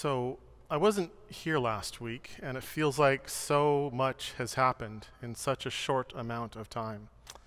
So I wasn't here last week, and it feels like so much has happened in such a short amount of time.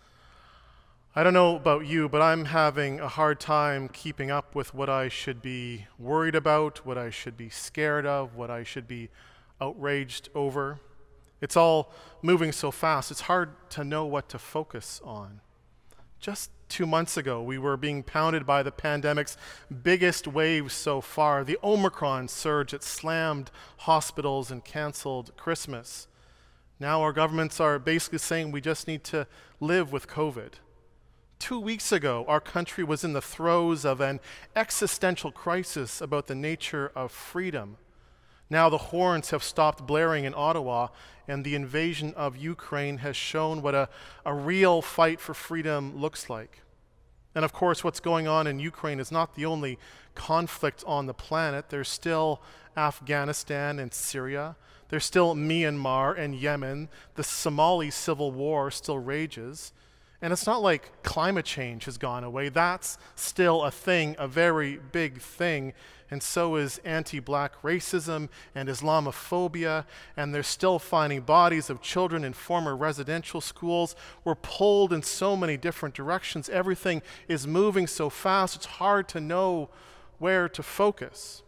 I don't know about you, but I'm having a hard time keeping up with what I should be worried about, what I should be scared of, what I should be outraged over. It's all moving so fast, it's hard to know what to focus on. Just 2 months ago, we were being pounded by the pandemic's biggest wave so far, the Omicron surge that slammed hospitals and canceled Christmas. Now our governments are basically saying we just need to live with COVID. 2 weeks ago, our country was in the throes of an existential crisis about the nature of freedom. Now the horns have stopped blaring in Ottawa, and the invasion of Ukraine has shown what a real fight for freedom looks like. And of course, what's going on in Ukraine is not the only conflict on the planet. There's still Afghanistan and Syria. There's still Myanmar and Yemen. The Somali civil war still rages. And it's not like climate change has gone away. That's still a thing, a very big thing. And so is anti-black racism and Islamophobia. And they're still finding bodies of children in former residential schools. We're pulled in so many different directions. Everything is moving so fast, it's hard to know where to focus.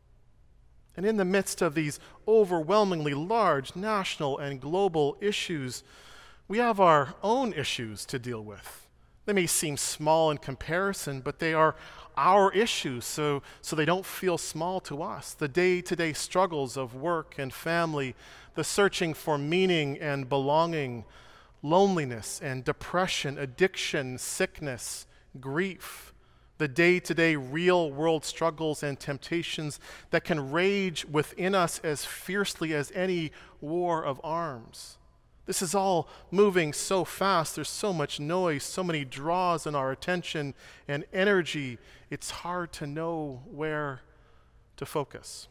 And in the midst of these overwhelmingly large national and global issues, we have our own issues to deal with. They may seem small in comparison, but they are our issues, so they don't feel small to us. The day-to-day struggles of work and family, the searching for meaning and belonging, loneliness and depression, addiction, sickness, grief, the day-to-day real-world struggles and temptations that can rage within us as fiercely as any war of arms. This is all moving so fast. There's so much noise, so many draws on our attention and energy. It's hard to know where to focus.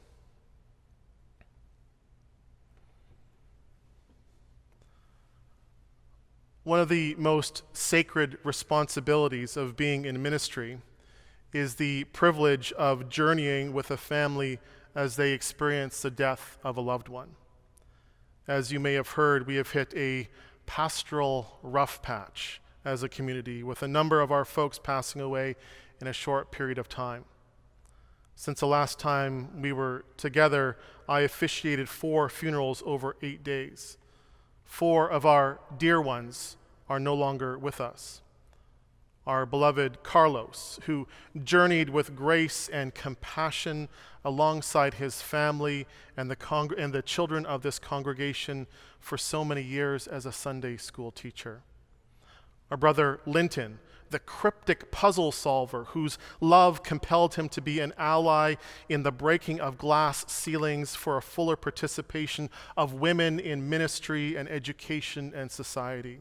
One of the most sacred responsibilities of being in ministry is the privilege of journeying with a family as they experience the death of a loved one. As you may have heard, we have hit a pastoral rough patch as a community, with a number of our folks passing away in a short period of time. Since the last time we were together, I officiated 4 funerals over 8 days. 4 of our dear ones are no longer with us. Our beloved Carlos, who journeyed with grace and compassion alongside his family and the children of this congregation for so many years as a Sunday school teacher. Our brother Linton, the cryptic puzzle solver whose love compelled him to be an ally in the breaking of glass ceilings for a fuller participation of women in ministry and education and society.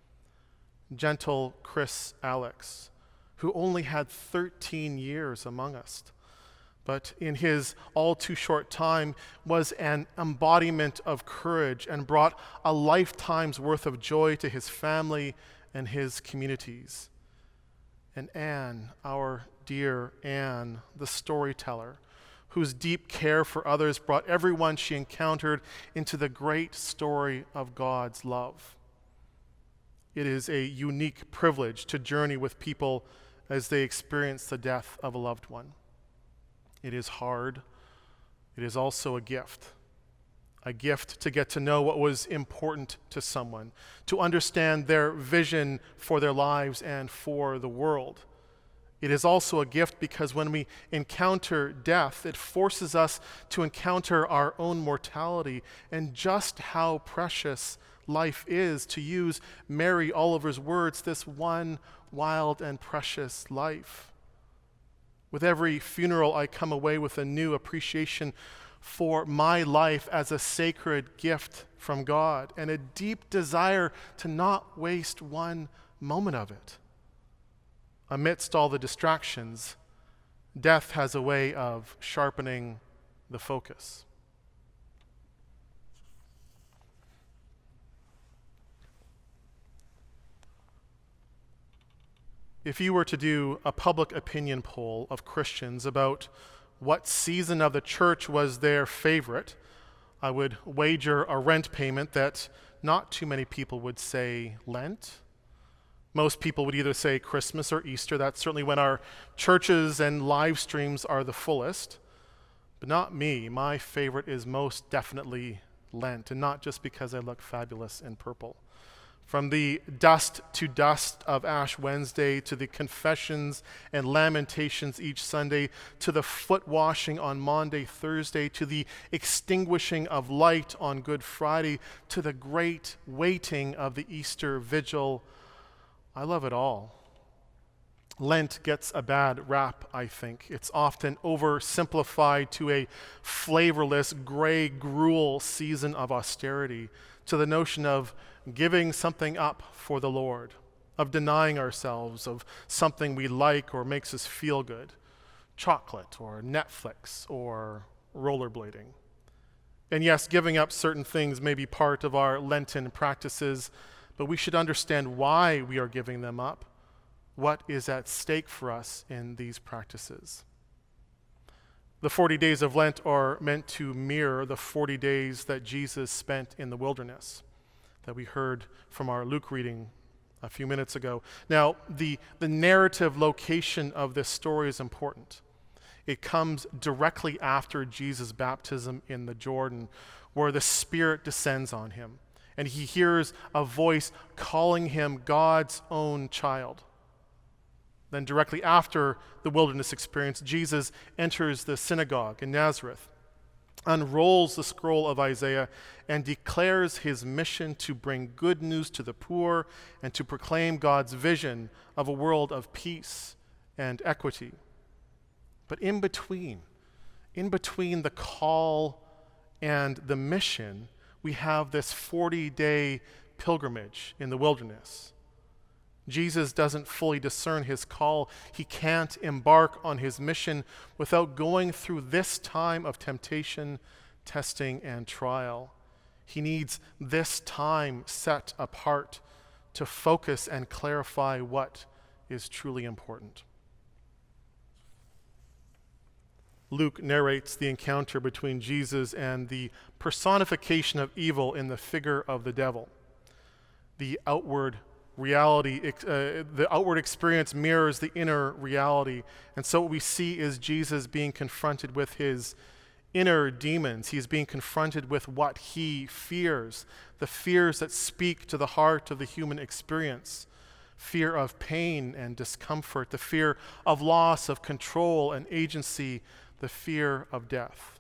Gentle Chris Alex, who only had 13 years among us, but in his all too short time was an embodiment of courage and brought a lifetime's worth of joy to his family and his communities. And Anne, our dear Anne, the storyteller, whose deep care for others brought everyone she encountered into the great story of God's love. It is a unique privilege to journey with people as they experience the death of a loved one. It is hard. It is also a gift to get to know what was important to someone, to understand their vision for their lives and for the world. It is also a gift because when we encounter death, it forces us to encounter our own mortality and just how precious life is, to use Mary Oliver's words, this one wild and precious life. With every funeral, I come away with a new appreciation for my life as a sacred gift from God and a deep desire to not waste one moment of it. Amidst all the distractions, death has a way of sharpening the focus. If you were to do a public opinion poll of Christians about what season of the church was their favorite, I would wager a rent payment that not too many people would say Lent. Most people would either say Christmas or Easter. That's certainly when our churches and live streams are the fullest. But not me. My favorite is most definitely Lent, and not just because I look fabulous in purple. From the dust to dust of Ash Wednesday, to the confessions and lamentations each Sunday, to the foot washing on Maundy, Thursday, to the extinguishing of light on Good Friday, to the great waiting of the Easter Vigil, I love it all. Lent gets a bad rap, I think. It's often oversimplified to a flavorless, gray gruel season of austerity, to the notion of giving something up for the Lord, of denying ourselves of something we like or makes us feel good, chocolate or Netflix or rollerblading. And yes, giving up certain things may be part of our Lenten practices, but we should understand why we are giving them up. What is at stake for us in these practices? The 40 days of Lent are meant to mirror the 40 days that Jesus spent in the wilderness that we heard from our Luke reading a few minutes ago. Now, the narrative location of this story is important. It comes directly after Jesus' baptism in the Jordan, where the Spirit descends on him, and he hears a voice calling him God's own child. Then directly after the wilderness experience, Jesus enters the synagogue in Nazareth, unrolls the scroll of Isaiah, and declares his mission to bring good news to the poor and to proclaim God's vision of a world of peace and equity. But in between the call and the mission, we have this 40-day pilgrimage in the wilderness. Jesus doesn't fully discern his call. He can't embark on his mission without going through this time of temptation, testing, and trial. He needs this time set apart to focus and clarify what is truly important. Luke narrates the encounter between Jesus and the personification of evil in the figure of the devil. The outward experience mirrors the inner reality. And so what we see is Jesus being confronted with his inner demons. He's being confronted with what he fears, the fears that speak to the heart of the human experience. Fear of pain and discomfort, the fear of loss of control and agency, the fear of death.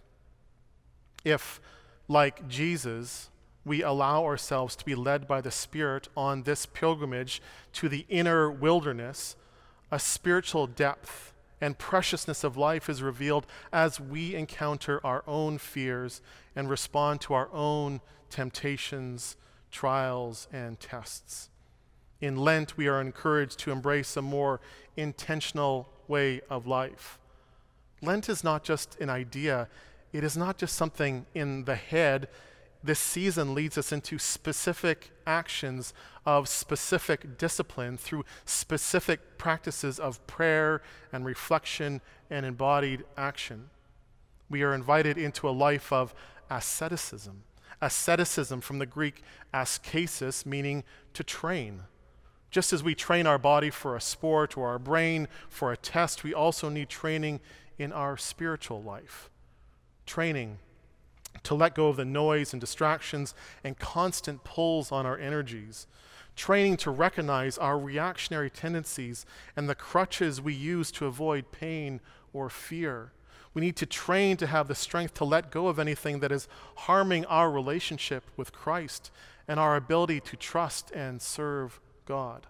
If, like Jesus, we allow ourselves to be led by the Spirit on this pilgrimage to the inner wilderness, a spiritual depth and preciousness of life is revealed as we encounter our own fears and respond to our own temptations, trials, and tests. In Lent, we are encouraged to embrace a more intentional way of life. Lent is not just an idea. It is not just something in the head. This season leads us into specific actions of specific discipline through specific practices of prayer and reflection and embodied action. We are invited into a life of asceticism. Asceticism from the Greek askesis, meaning to train. Just as we train our body for a sport or our brain for a test, we also need training in our spiritual life. Training to let go of the noise and distractions and constant pulls on our energies. Training to recognize our reactionary tendencies and the crutches we use to avoid pain or fear. We need to train to have the strength to let go of anything that is harming our relationship with Christ and our ability to trust and serve God.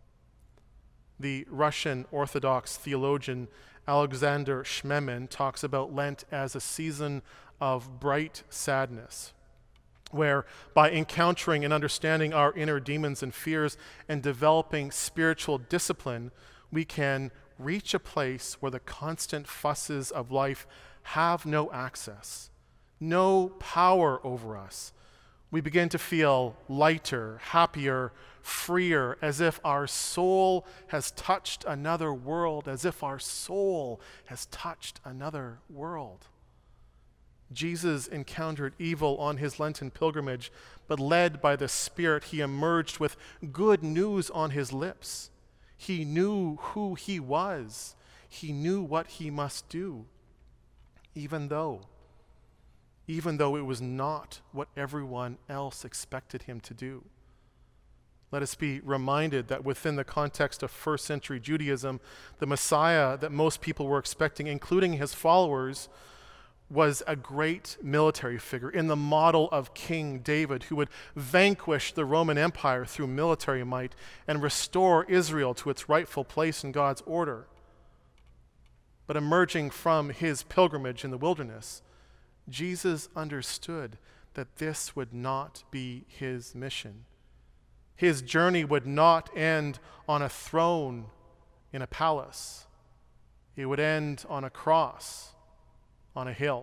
The Russian Orthodox theologian Alexander Shmemin talks about Lent as a season of bright sadness, where by encountering and understanding our inner demons and fears and developing spiritual discipline, we can reach a place where the constant fusses of life have no access, no power over us. We begin to feel lighter, happier, freer, as if our soul has touched another world, as if our soul has touched another world. Jesus encountered evil on his Lenten pilgrimage, but led by the Spirit, he emerged with good news on his lips. He knew who he was. He knew what he must do, even though it was not what everyone else expected him to do. Let us be reminded that within the context of first century Judaism, the Messiah that most people were expecting, including his followers, was a great military figure in the model of King David, who would vanquish the Roman Empire through military might and restore Israel to its rightful place in God's order. But emerging from his pilgrimage in the wilderness, Jesus understood that this would not be his mission. His journey would not end on a throne in a palace. It would end on a cross, on a hill.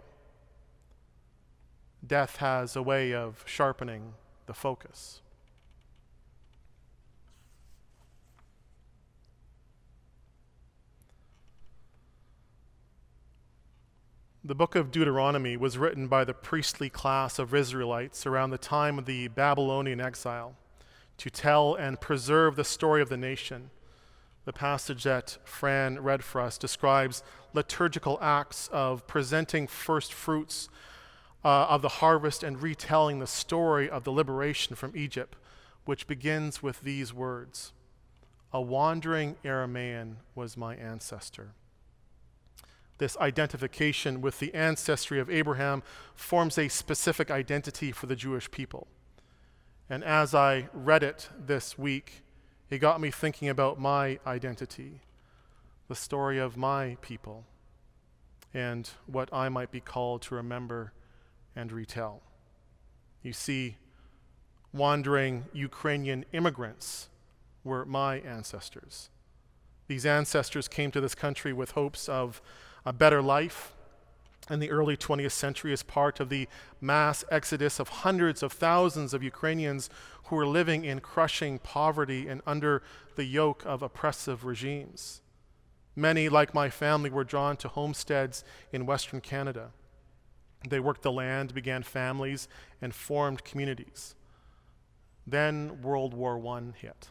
Death has a way of sharpening the focus. The book of Deuteronomy was written by the priestly class of Israelites around the time of the Babylonian exile to tell and preserve the story of the nation. The passage that Fran read for us describes liturgical acts of presenting first fruits of the harvest and retelling the story of the liberation from Egypt, which begins with these words: "A wandering Aramaean was my ancestor." This identification with the ancestry of Abraham forms a specific identity for the Jewish people. And as I read it this week, it got me thinking about my identity, the story of my people, and what I might be called to remember and retell. You see, wandering Ukrainian immigrants were my ancestors. These ancestors came to this country with hopes of a better life in the early 20th century as part of the mass exodus of hundreds of thousands of Ukrainians who were living in crushing poverty and under the yoke of oppressive regimes. Many, like my family, were drawn to homesteads in Western Canada. They worked the land, began families, and formed communities. Then World War I hit.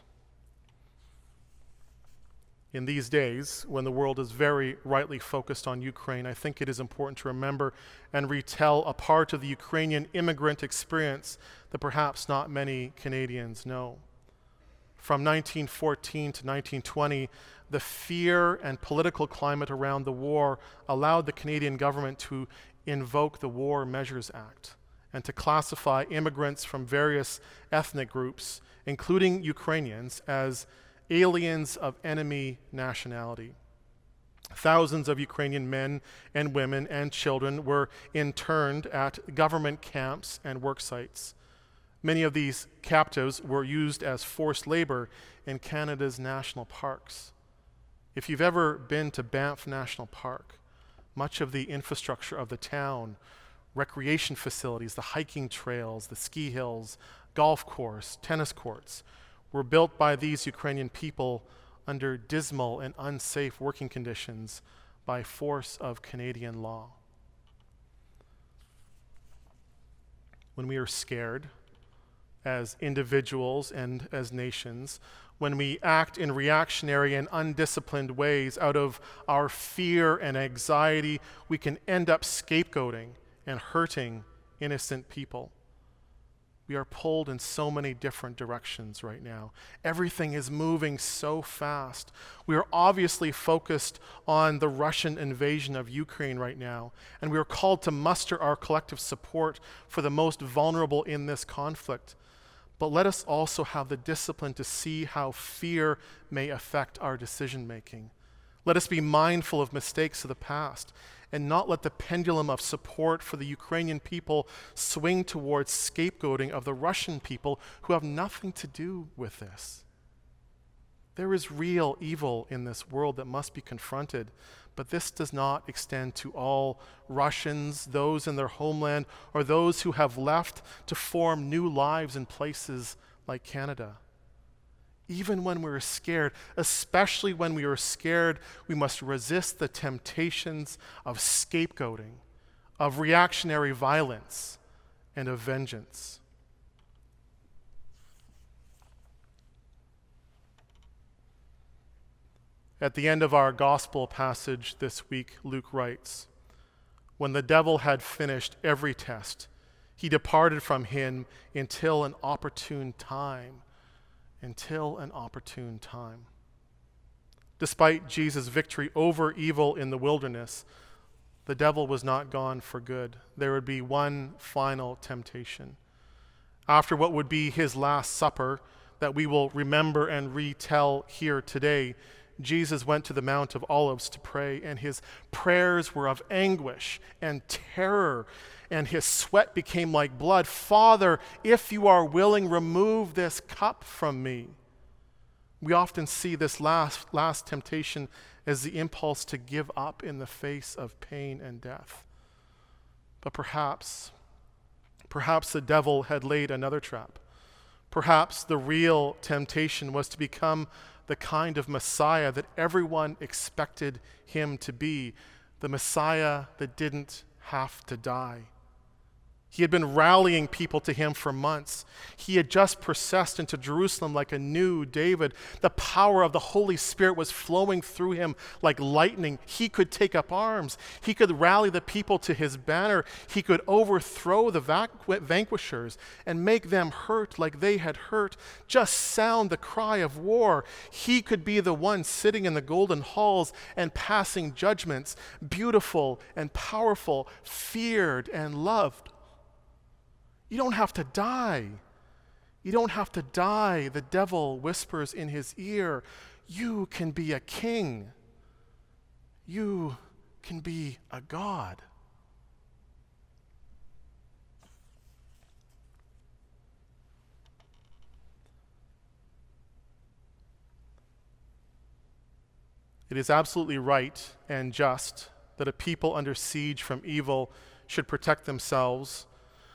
In these days, when the world is very rightly focused on Ukraine, I think it is important to remember and retell a part of the Ukrainian immigrant experience that perhaps not many Canadians know. From 1914 to 1920, the fear and political climate around the war allowed the Canadian government to invoke the War Measures Act and to classify immigrants from various ethnic groups, including Ukrainians, as aliens of enemy nationality. Thousands of Ukrainian men and women and children were interned at government camps and work sites. Many of these captives were used as forced labor in Canada's national parks. If you've ever been to Banff National Park, much of the infrastructure of the town, recreation facilities, the hiking trails, the ski hills, golf course, tennis courts, were built by these Ukrainian people under dismal and unsafe working conditions by force of Canadian law. When we are scared as individuals and as nations, when we act in reactionary and undisciplined ways out of our fear and anxiety, we can end up scapegoating and hurting innocent people. We are pulled in so many different directions right now. Everything is moving so fast. We are obviously focused on the Russian invasion of Ukraine right now, and we are called to muster our collective support for the most vulnerable in this conflict. But let us also have the discipline to see how fear may affect our decision-making. Let us be mindful of mistakes of the past and not let the pendulum of support for the Ukrainian people swing towards scapegoating of the Russian people who have nothing to do with this. There is real evil in this world that must be confronted, But this does not extend to all Russians, those in their homeland, or those who have left to form new lives in places like Canada. Even when we're scared, especially when we are scared, we must resist the temptations of scapegoating, of reactionary violence, and of vengeance. At the end of our gospel passage this week, Luke writes, "When the devil had finished every test, he departed from him until an opportune time." Until an opportune time. Despite Jesus' victory over evil in the wilderness, the devil was not gone for good. There would be one final temptation. After what would be his last supper that we will remember and retell here today, Jesus went to the Mount of Olives to pray, and his prayers were of anguish and terror, and his sweat became like blood. "Father, if you are willing, remove this cup from me." We often see this last temptation as the impulse to give up in the face of pain and death. But perhaps the devil had laid another trap. Perhaps the real temptation was to become the kind of Messiah that everyone expected him to be, the Messiah that didn't have to die. He had been rallying people to him for months. He had just processed into Jerusalem like a new David. The power of the Holy Spirit was flowing through him like lightning. He could take up arms. He could rally the people to his banner. He could overthrow the vanquishers and make them hurt like they had hurt. Just sound the cry of war. He could be the one sitting in the golden halls and passing judgments, beautiful and powerful, feared and loved. You don't have to die. You don't have to die, the devil whispers in his ear. You can be a king. You can be a God. It is absolutely right and just that a people under siege from evil should protect themselves.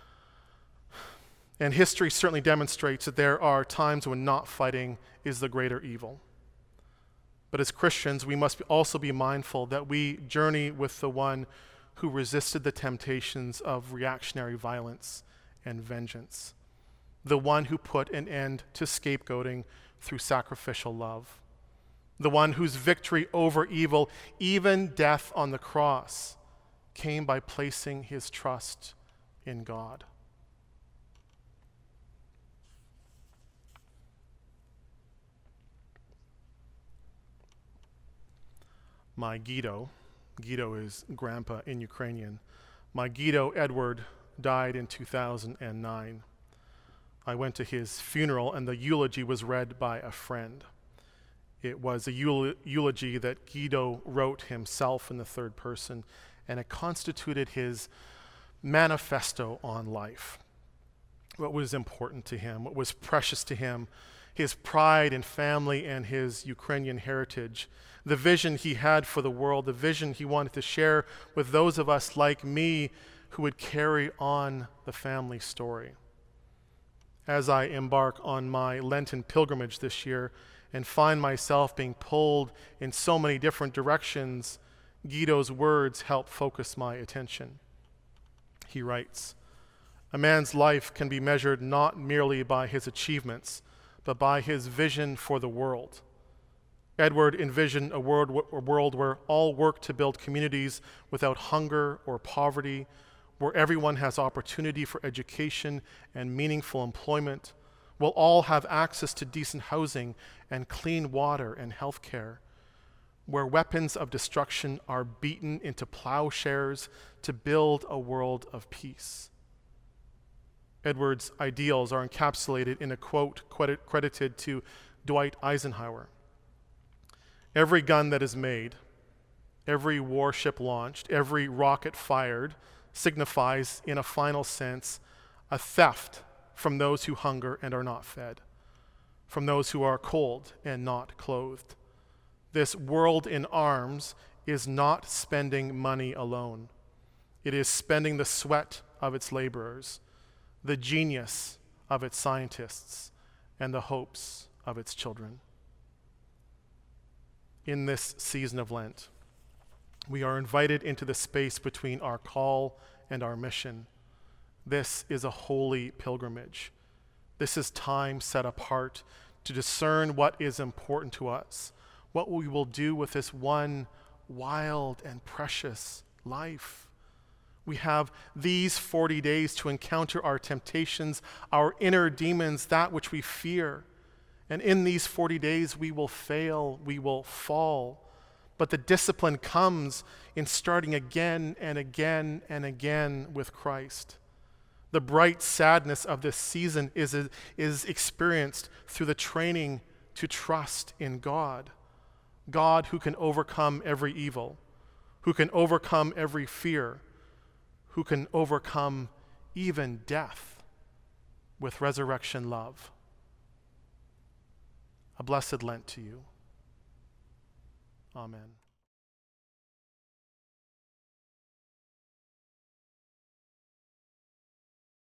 And history certainly demonstrates that there are times when not fighting is the greater evil. But as Christians, we must also be mindful that we journey with the one who resisted the temptations of reactionary violence and vengeance, the one who put an end to scapegoating through sacrificial love, the one whose victory over evil, even death on the cross, came by placing his trust in God. My Guido is grandpa in Ukrainian. My Guido Edward died in 2009. I went to his funeral and the eulogy was read by a friend. It was a eulogy that Guido wrote himself in the third person, and it constituted his manifesto on life. What was important to him, what was precious to him, his pride in family and his Ukrainian heritage, the vision he had for the world, the vision he wanted to share with those of us like me who would carry on the family story. As I embark on my Lenten pilgrimage this year and find myself being pulled in so many different directions, Guido's words help focus my attention. He writes, "A man's life can be measured not merely by his achievements, but by his vision for the world." Edward envisioned a world where all work to build communities without hunger or poverty, where everyone has opportunity for education and meaningful employment, will all have access to decent housing and clean water and health care, where weapons of destruction are beaten into plowshares to build a world of peace. Edward's ideals are encapsulated in a quote credited to Dwight Eisenhower. "Every gun that is made, every warship launched, every rocket fired signifies, in a final sense, a theft from those who hunger and are not fed, from those who are cold and not clothed. This world in arms is not spending money alone. It is spending the sweat of its laborers, the genius of its scientists, and the hopes of its children. In this season of Lent, we are invited into the space between our call and our mission. This is a holy pilgrimage. This is time set apart to discern what is important to us, what we will do with this one wild and precious life. We have these 40 days to encounter our temptations, our inner demons, that which we fear. And in these 40 days, we will fail, we will fall. But the discipline comes in starting again and again and again with Christ. The bright sadness of this season is experienced through the training to trust in God. God who can overcome every evil, who can overcome every fear, who can overcome even death with resurrection love. A blessed Lent to you. Amen.